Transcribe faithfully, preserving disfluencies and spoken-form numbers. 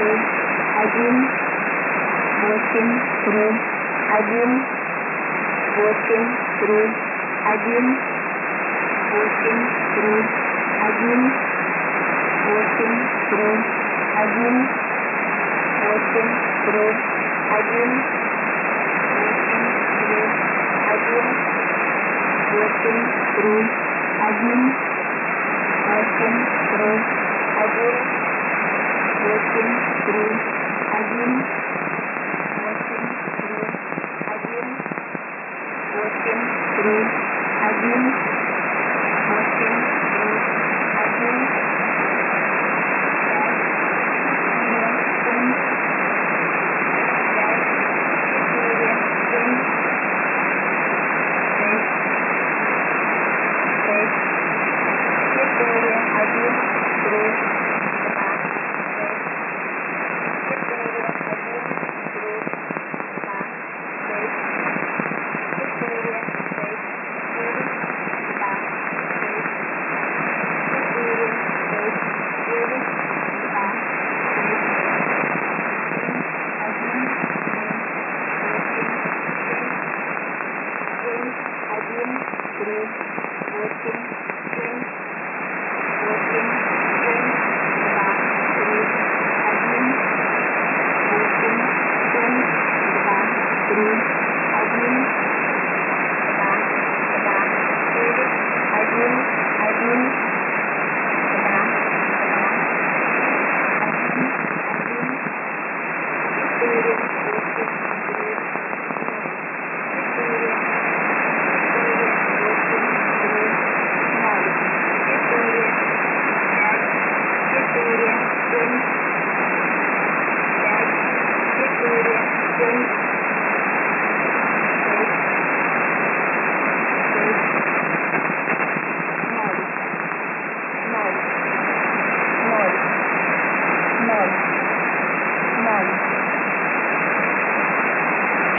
through again, working through again, working through again, working through again, working through again, working through again, working through again, working through again, working through again, working through again, working through again, working through again.